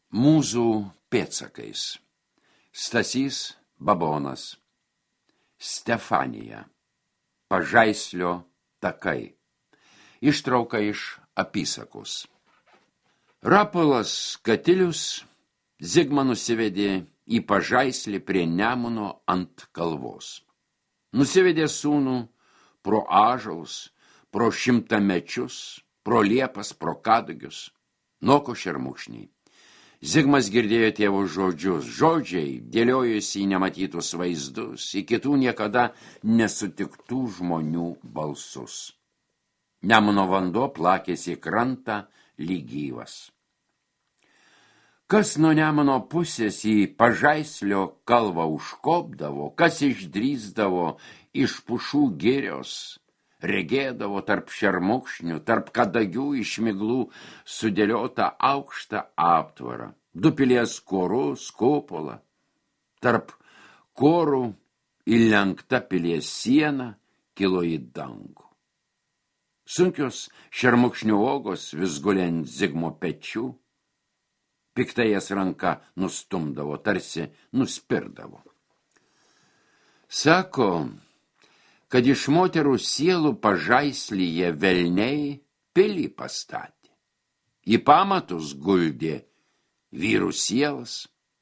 Mūzų pėdsakais. Stasys Babonas. Stefanija. Pažaislio takai. Ištrauka iš apysakos. Rapolas Katilius Zigmą nusivedė į Pažaislį prie Nemuno ant kalvos. Nusivedė sūnų pro ąžuolus, pro šimtamečius, pro liepas, pro kadagius, noko šermukšniai. Zigmas girdėjo tėvo žodžius. Žodžiai dėliojosi į nematytus vaizdus, į kitų niekada nesutiktų žmonių balsus. Nemuno vanduo plakėsi į krantą lyg gyvas. Kas nuo Nemuno pusės į Pažaislio kalvą užkopdavo, kas išdrįsdavo iš pušų girios, regėdavo tarp šermukšnių, tarp kadagių iš miglų sudėliotą aukštą aptvarą, du pilies korus, kupolą, tarp korų įlenkta pilies siena kilo į dangų. Sunkios šermukšnių uogos vis gulė ant Zigmo pečių, piktai jas ranka nustumdavo, tarsi nuspirdavo. Sako, kad iš moterų sielų Pažaislyje velniai pilį pastatė. Į pamatus guldė vyrų sielas.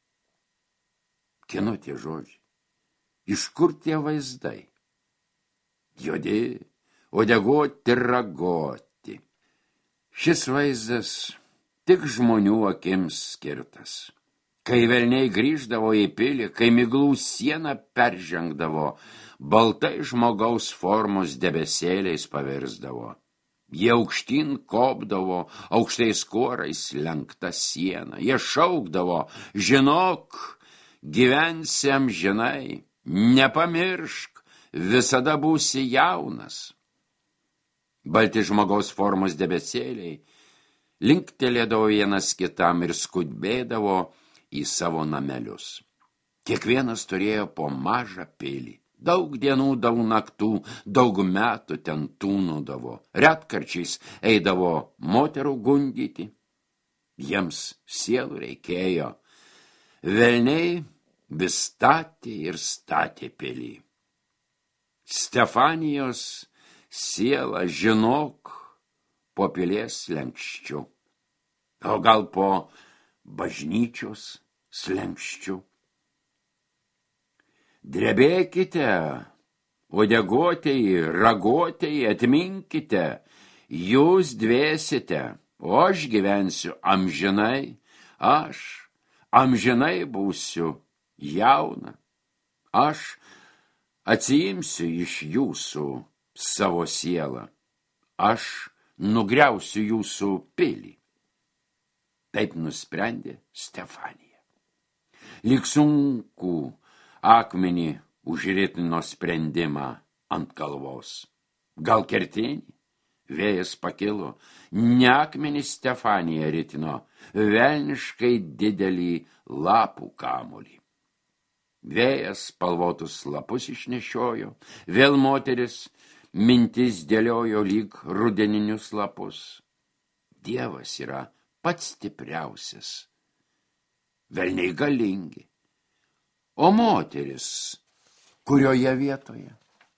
Kieno tie žodžiai? Iš kur tie vaizdai? Juodi, uodegoti, ragoti. Šis vaizdas tik žmonių akims skirtas. Kai velniai grįždavo į pilį, kai miglų sieną peržengdavo, baltai žmogaus formos debesėliais pavirsdavo. Jie aukštyn kopdavo, aukštais korais lenkta siena. Jie šaukdavo, žinok, gyvensi amžinai, nepamiršk, visada būsi jaunas. Balti žmogaus formos debesėliai linktelėdavo vienas kitam ir skudbėdavo į savo namelius. Kiekvienas turėjo po mažą pilį. Daug dienų, daug naktų, daug metų ten tūnodavo. Retkarčiais eidavo moterų gundyti. Jiems sielų reikėjo. Velniai vis statė ir statė pilį. Stefanijos siela, žinok, po pilies slenkščiu. O gal po bažnyčios slenkščiu. Drebėkite, uodegotieji, ragotieji, atminkite, jūs dvėsite, o aš gyvensiu amžinai, aš amžinai būsiu jauna, aš atsiimsiu iš jūsų savo sielą, aš nugriausiu jūsų pilį. Taip nusprendė Stefanija. Lyg sunku akmenį užritino sprendimą ant kalvos. Gal kertinį? Vėjas pakilo. Ne akmenį Stefanija ritino, velniškai didelį lapų kamolį. Vėjas spalvotus lapus išnešiojo, vėl moteris mintis dėliojo lyg rudeninius lapus. Dievas yra pats stipriausias. Velniai galingi. O moteris, kurioje vietoje?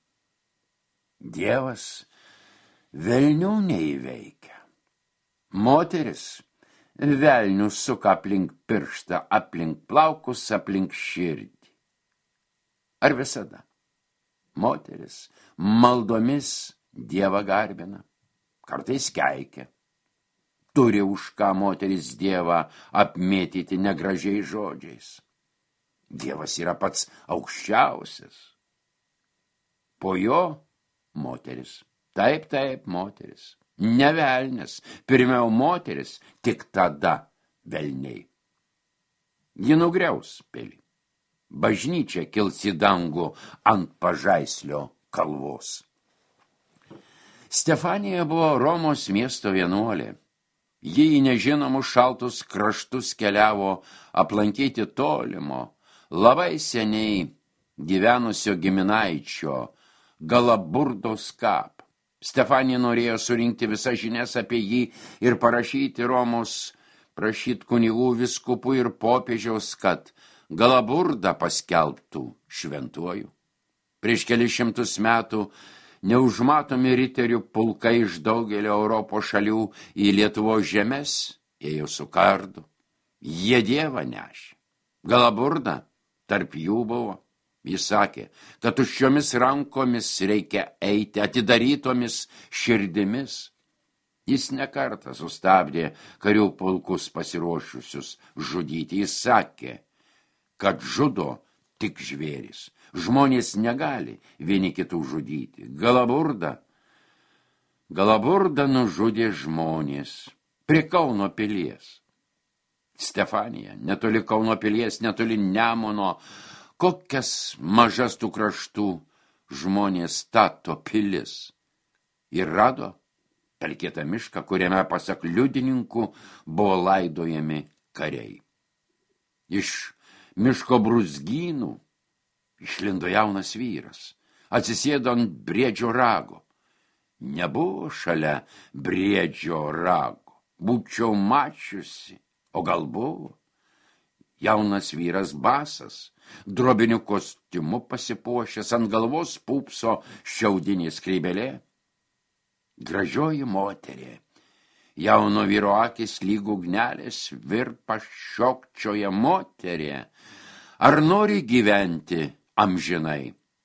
Dievas velnių neįveikia. Moteris velnių suka aplink pirštą, aplink plaukus, aplink širdį. Ar visada? Moteris maldomis Dievą garbina, kartais keikia. Turi už ką moteris Dievą apmėtyti negražiais žodžiais. Dievas yra pats aukščiausias. Po jo moteris. Taip, moteris. Ne velnias. Pirmiau moteris, tik tada velniai. Ji nugriaus pilį. Bažnyčia kils į dangų ant Pažaislio kalvos. Stefanija buvo Romos miesto vienuolė. Ji į nežinomus šaltus kraštus keliavo aplankyti tolimo, labai seniai gyvenusio giminaičio Galaburdos kapą. Stefanija norėjo surinkti visas žinias apie jį ir parašyti Romos prašyt kunigų, viskupų ir popiežiaus, kad Galaburdą paskelbtų šventuoju. Prieš kelis šimtus metų neužmatomi riterių pulkai iš daugelio Europos šalių į Lietuvos žemes ėjo su kardu. Jie Dievą nešė. Galaburda tarp jų buvo. Jis sakė, kad tuščiomis rankomis reikia eiti, atidarytomis širdimis. Jis nekartą sustabdė karių pulkus pasiruošusius žudyti. Jis sakė, kad žudo tik žvėris. Žmonės negali vieni kitų žudyti. Galaburda nužudė žmonės prie Kauno pilies. Stefanija, netoli Kauno pilies, netoli Nemuno, kokias mažas tų kraštų žmonės stato pilis. Ir rado pelkėtą mišką, kuriame pasak liudininkų buvo laidojami kariai. Iš miško brūzgynų išlindo jaunas vyras, atsisėdo ant briedžio rago. Nebuvo šalia briedžio rago, būčiau mačiusi, o gal buvo. Jaunas vyras basas, drobiniu kostiumu pasipuošęs, ant galvos pūpso šiaudinė skrybelė. Gražioji moterė, jauno vyro akis lyg ugnelės virpa šiokčioje. Moterė, ar nori gyventi amžinai?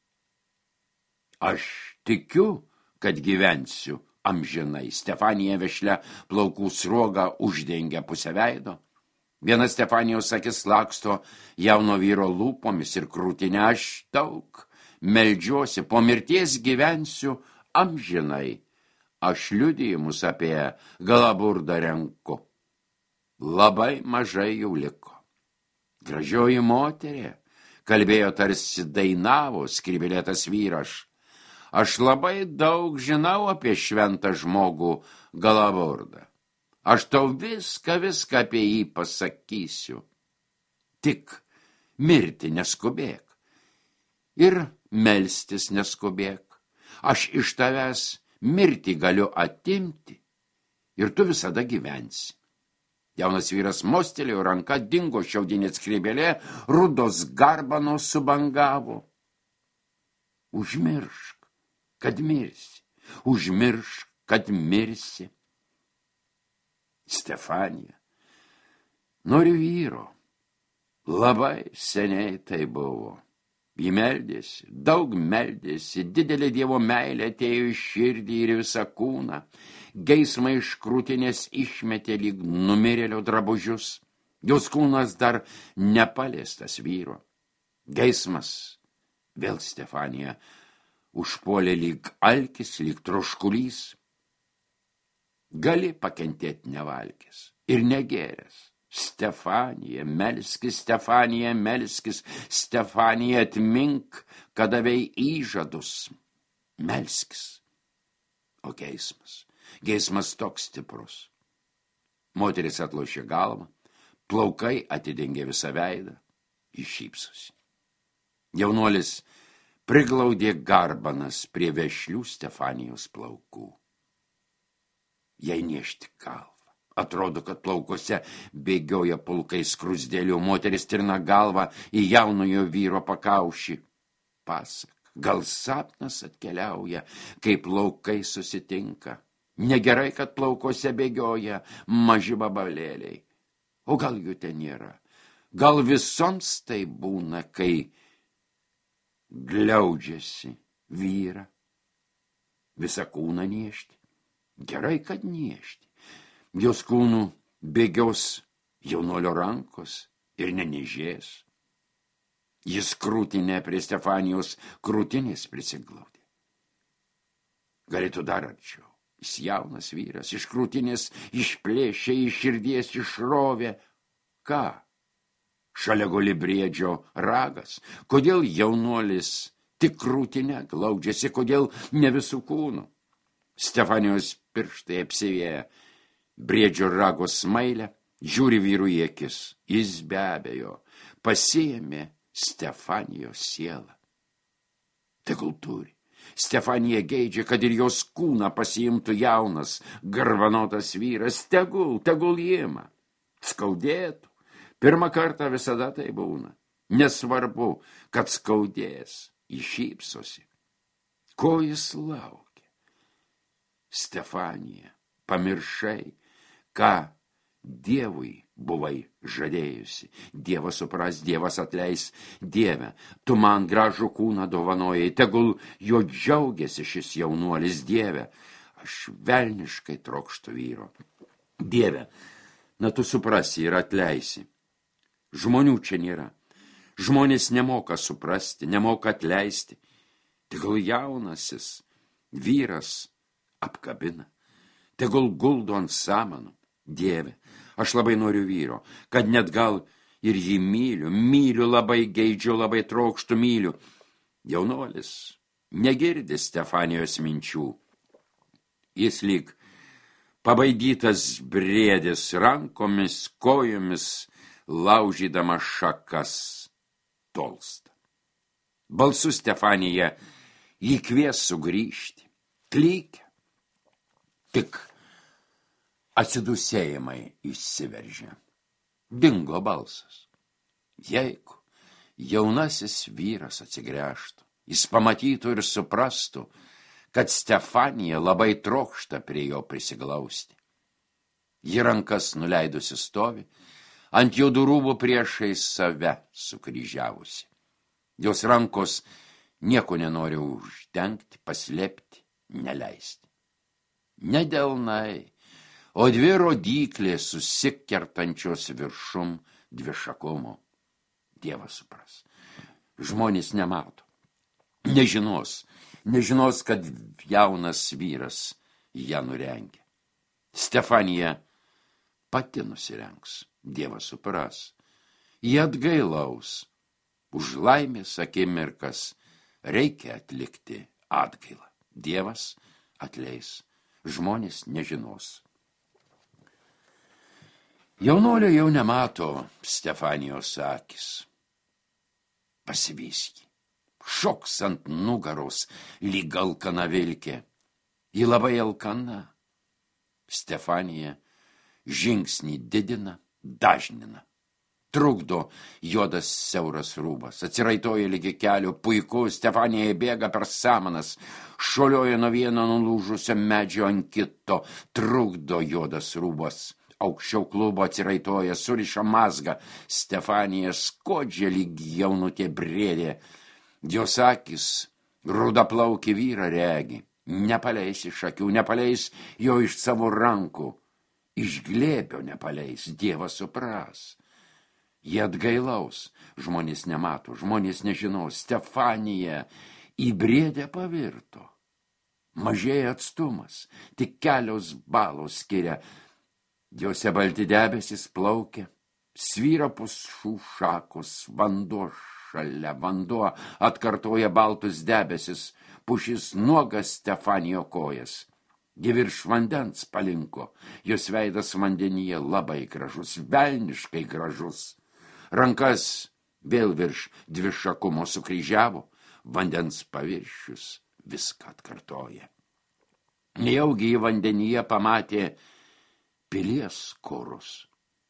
Aš tikiu, kad gyvensiu amžinai. Stefanija vešlia plaukų sruogą uždengia pusę veido. Viena Stefanijos akis laksto jauno vyro lūpomis ir krūtinė. Aš daug meldžiuosi, po mirties gyvensiu amžinai. Aš liudijimus apie Galaburdą renku. Labai mažai jų liko. Gražioji moterė, kalbėjo tarsi dainavo skrybelėtas vyras. Aš labai daug žinau apie šventą žmogų Galaburdą. Aš tau viską apie jį pasakysiu. Tik mirti neskubėk ir melstis neskubėk. Aš iš tavęs mirti galiu atimti ir tu visada gyvensi. Jaunas vyras mostelėjo ranka, dingo šiaudinė skrybelė, rudos garbanos subangavo. Užmiršk, kad mirsi, užmiršk, kad mirsi. Stefanija, noriu vyro. Labai seniai tai buvo. Ji meldėsi, daug meldėsi, didelė Dievo meilė atėjo į širdį ir visą kūną. Geismą iš krūtinės išmetė lyg numirėlio drabužius. Jos kūnas dar nepaliestas vyro. Geismas, vėl Stefanija, užpuolė lyg alkis, lyg troškulys. Gali pakentėti nevalgęs ir negeręs. Stefanija, melskis, Stefanija, melskis, Stefanija, atmink, kad davei įžadus. Melskis. O geismas toks stiprus. Moteris atlošė galvą, plaukai atidengė visą veidą, iššypsosi. Jaunuolis priglaudė garbanas prie vešlių Stefanijos plaukų. Jai niešti galvą. Atrodo, kad plaukose bėgioja pulkai skrusdėlių. Moteris tirna galvą į jaunojo vyro pakaušį. Pasak, gal sapnas atkeliauja, kai plaukai susitinka. Negerai, kad plaukose bėgioja maži babalėliai. O gal jų ten nėra? Gal visoms tai būna, kai gliaudžiasi vyrą? Visą kūną niešti. Gerai, kad niešti. Jos kūnų bėgios jaunolio rankos ir neniežės. Jis krūtinę prie Stefanijos krūtinės prisiglaudė. Galėtų dar arčiau. Jis jaunas vyras, iš krūtinės išplėšė, iš širdies išrovė. Ką? Šalia guli briedžio ragas. Kodėl jaunuolis tik krūtinę glaudžiasi, kodėl ne visų kūnų? Stefanijos pirštai apsivėję briedžio rago smailę, žiūri vyrų į akis. Jis be abejo pasiėmė Stefanijos sielą. Tegul turi. Stefanija geidžia, kad ir jos kūną pasiimtų jaunas, garvanotas vyras. Tegul ima. Skaudėtų. Pirmą kartą visada tai būna. Nesvarbu, kad skaudės, jis šypsosi. Ko jis laukia? Stefanija, pamiršai, ką Dievui buvai žadėjusi. Dievas supras, Dievas atleis. Dieve, tu man gražų kūną dovanojai, tegul jo džiaugiasi šis jaunuolis. Dieve, aš velniškai trokštu vyro. Dieve, na tu suprasi ir atleisi. Žmonių čia nėra. Žmonės nemoka suprasti, nemoka atleisti. Tegul jaunasis vyras apkabina. Tegul guldo ant samanų. Dieve, aš labai noriu vyro, kad net gal ir jį myliu, labai geidžiu, labai trokštų myliu. Jaunuolis negirdi Stefanijos minčių. Jis lyg pabaidytas briedis, rankomis, kojomis, laužydama šakas tolsta. Balsu Stefanija jį kvies sugrįžti, klykia. Tik atsidusėjimai išsiveržė. Dingo balsas. Jeigu jaunasis vyras atsigręžtų, jis pamatytų ir suprastų, kad Stefanija labai trokšta prie jo prisiglausti. Ji rankas nuleidusi stovi, ant juodų rūbų priešais save sukryžiavusi. Jos rankos nieko nenori uždengti, paslėpti, neleisti. Ne delnai, o dvi rodyklės susikertančios viršum dvišakumo. Dievas supras. Žmonės nemato. Nežinos, kad jaunas vyras ją nurengia. Stefanija pati nusirengs. Dievas supras. Jie atgailaus. Už laimės akimirkas reikia atlikti atgailą. Dievas atleis. Žmonės nežinos. Jaunolio jau nemato Stefanijos akis. Pasivyski. Šoks ant nugaros, lyg alkana vilkė. Ji labai alkana. Stefanija žingsnį didina, dažnina. Trukdo juodas siauras rūbas. Atsiraitoja lygi kelio, puiku, Stefanija bėga per samanas, šolioja nuo vieno nulūžusio medžio ant kito, trukdo juodas rūbas. Aukščiau klubo atsiraitoja, suriša mazgą. Stefanija skodžia lyg jaunutė briedė. Jos akis rudaplaukį vyrą regi. Nepaleis iš akių, nepaleis jo iš savo rankų. Iš glėbio nepaleis, Dievas supras. Jie atgailaus, žmonės nemato, žmonės nežinos. Stefanija į briedę pavirto. Mažėja atstumas, tik kelios balos skiria. Jose balti debesis plaukia, svyra pušų šakos, vanduo šalia, vanduo atkartoja baltus debesis, pušis nuogas Stefanijo kojas. Ji virš vandens palinko, jos veidas vandenyje labai gražus, velniškai gražus. Rankas vėl virš dvišakumo sukryžiavo, vandens paviršius viską atkartoja. Nejaugi į vandenyje pamatė pilies korus.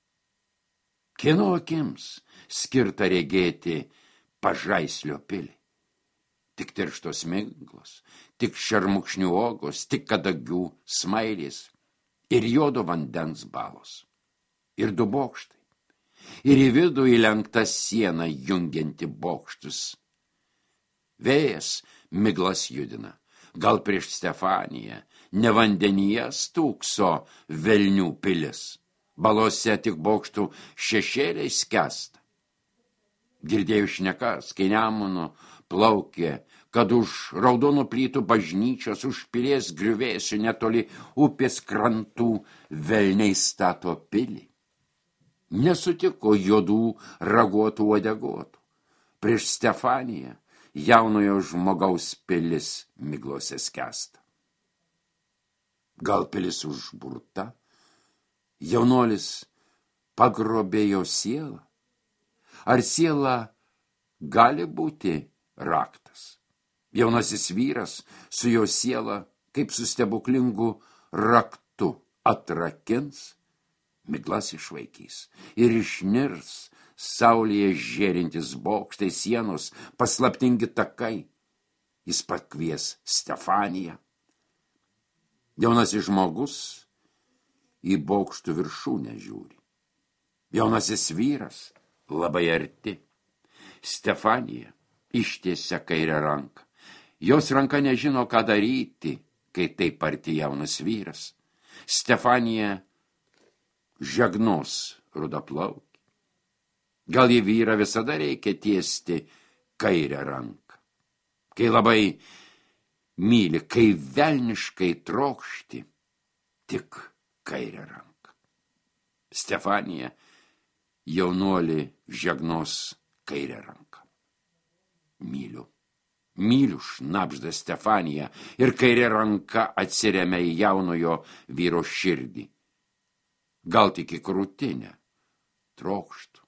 Kieno akims skirta regėti Pažaislio pilį? Tik tirštos miglos, tik šermukšnių uogos, tik kadagių smailės ir juodo vandens balos. Ir du bokštai. Ir į vidų įlenkta siena jungianti bokštus. Vėjas miglas judina. Gal prieš Stefaniją ne vandenyje stūkso velnių pilis. Balose tik bokštų šešėliai skęsta. Girdėjau šnekas, kai Nemuno plaukė, kad už raudonų plytų bažnyčios, už pilies griuvėsių netoli upės krantų velniai stato pilį. Nesutiko juodų raguotų uodegotų. Prieš Stefaniją jaunojo žmogaus pilis miglose skęsta. Gal pilis užburta? Jaunolis pagrobė jo sielą? Ar siela gali būti raktas? Jaunasis vyras su jo siela, kaip su stebuklingu raktu, atrakins? miglas išvaikys ir išnirs saulėje žėrintis bokštai, sienos, paslaptingi takai. Jis pakvies Stefaniją. Jaunasis žmogus į bokštų viršūnę žiūri. Jaunasis vyras labai arti. Stefanija ištiesia kairę ranką. Jos ranka nežino, ką daryti, kai taip arti jaunas vyras. Stefanija žegnos rudaplaukį. Gal į vyrą visada reikia tiesti kairę ranką. Kai labai myli, kai velniškai trokšti, tik kairę ranką. Stefanija jaunuolį žegnos kairę ranką. Myliu, šnabžda Stefanija, ir kairė ranka atsiremia į jaunojo vyro širdį. Gal tik į krūtinę. Trokštų.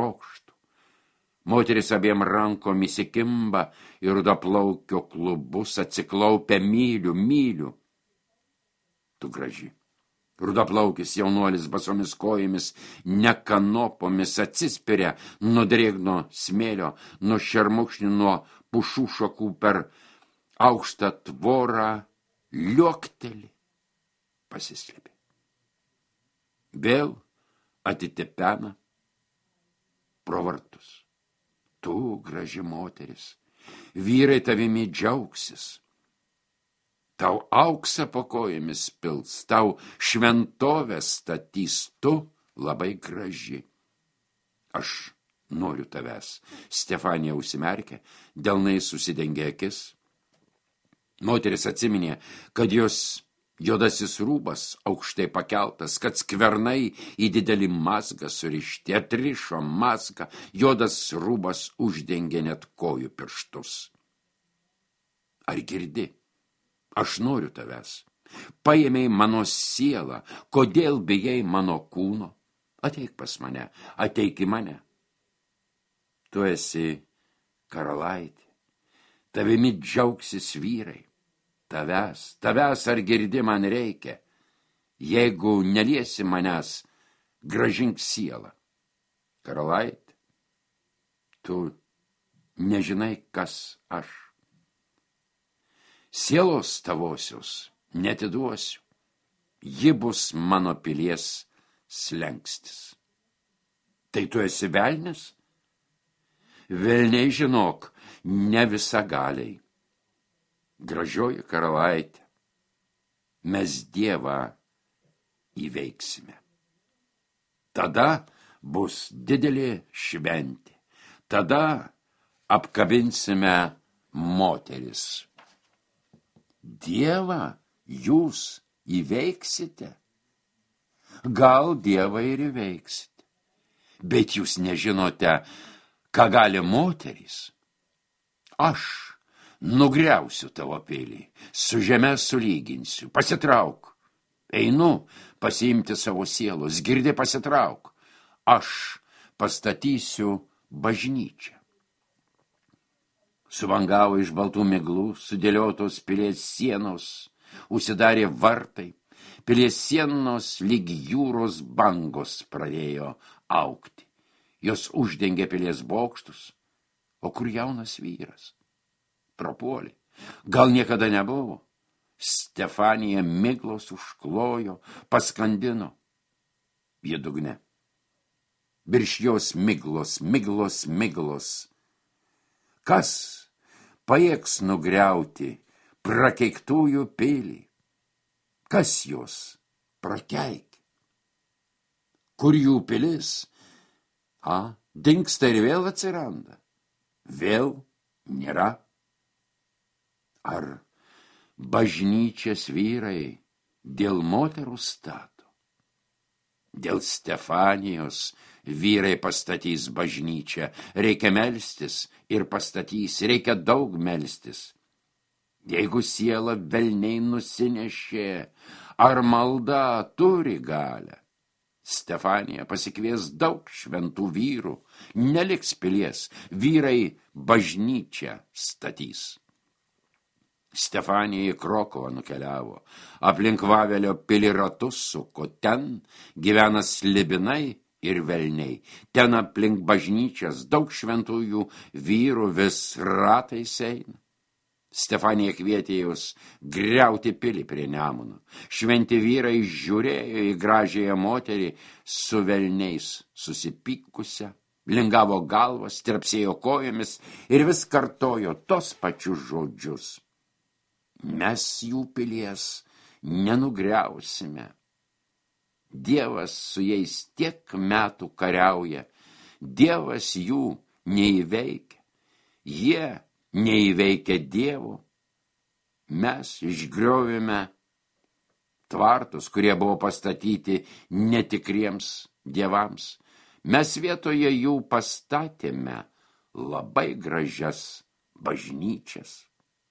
Moteris abiem rankom įsikimba ir rudaplaukio klubus atsiklaupia. Myliu. Tu graži. Rudaplaukis jaunuolis basomis kojomis, nekanopomis atsispiria nuo drėgno smėlio, nuo šermukšnių, nuo pušų šakų per aukštą tvorą, liuokteli, pasislėpė. Vėl atitepena pro vartus. Tu, graži moteris, vyrai tavimi džiaugsis. Tau auksą po kojomis pils, tau šventovę statys, tu labai graži. Aš noriu tavęs. Stefanija užsimerkė, delnai susidengė akis. Moteris atsiminė, kad jos juodasis rūbas aukštai pakeltas, kad skvernai į didelį mazgą surišti, atrišo mazgą, juodas rūbas uždengė net kojų pirštus. Ar girdi? Aš noriu tavęs. Paėmei mano sielą, kodėl bijai mano kūno? Ateik pas mane, ateik į mane. Tu esi karalaitė, tavimi džiaugsis vyrai. Tavęs ar girdi man reikia. Jeigu neliesi manęs, grąžink sielą. Karalaitė, tu nežinai, kas aš. Sielos tavosios netiduosiu. Ji bus mano pilies slenkstis. Tai tu esi velnis? Velniai, žinok, ne visagaliai. Gražioji karalaitė, mes Dievą įveiksime. Tada bus didelė šventė. Tada apkabinsime moteris. Dievą jūs įveiksite? Gal Dievą ir įveiksite, bet jūs nežinote, ką gali moterys. Aš nugriausiu tavo pilį, su žeme sulyginsiu, pasitrauk. Einu pasiimti savo sielos, girdi, pasitrauk. Aš pastatysiu bažnyčią. Suvangavo iš baltų miglų, sudėliotos pilies sienos, užsidarė vartai, pilies sienos lyg jūros bangos pradėjo augti. Jos uždengė pilies bokštus, o kur jaunas vyras? Prapuolė. Gal niekada nebuvo? Stefanija miglos užklojo, paskandino. Jie dugne. Virš jos miglos. Kas pajėgs nugriauti prakeiktųjų pilį? Kas jos prakeikia? Kur jų pilis? Dingsta ir vėl atsiranda. Vėl nėra. Ar bažnyčias vyrai dėl moterų stato? Dėl Stefanijos vyrai pastatys bažnyčią. Reikia melstis ir pastatys, reikia daug melstis. Jeigu siela velniai nusinešė, ar malda turi galią? Stefanija pasikvies daug šventų vyrų, neliks pilies, vyrai bažnyčią statys. Stefanija į Krokovą nukeliavo, aplink Vavelio pilį ratus suko, ten gyvena slibinai ir velniai, ten aplink bažnyčias daug šventųjų vyrų vis ratais eina. Stefanija kvietė jūs griauti pilį prie Nemuno. Šventi vyrai žiūrėjo į gražiąją moterį su velniais susipykusią, lingavo galvas, trepsėjo kojomis ir vis kartojo tos pačius žodžius. Mes jų pilies nenugriausime. Dievas su jais tiek metų kariauja, Dievas jų neįveikia, jie neįveikia Dievo. Mes išgriovėme tvartus, kurie buvo pastatyti netikriems dievams. Mes vietoje jų pastatėme labai gražias bažnyčias.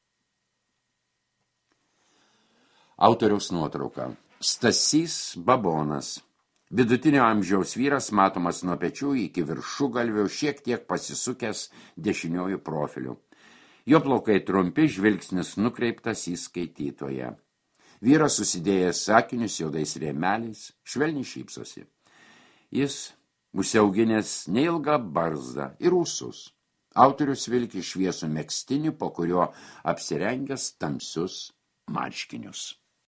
Autoriaus nuotrauka. Stasys Babonas. Vidutinio amžiaus vyras, matomas nuo pečių iki viršugalvio, šiek tiek pasisukęs dešiniuoju profiliu. Jo plaukai trumpi, žvilgsnis nukreiptas į skaitytoją. Vyras susidėjęs sakinius juodais rėmeliais, švelniai šypsosi. Jis užsiauginęs neilgą barzdą ir ūsus. Autorius vilki šviesų megztinį, po kurio apsirengęs tamsius marškinius.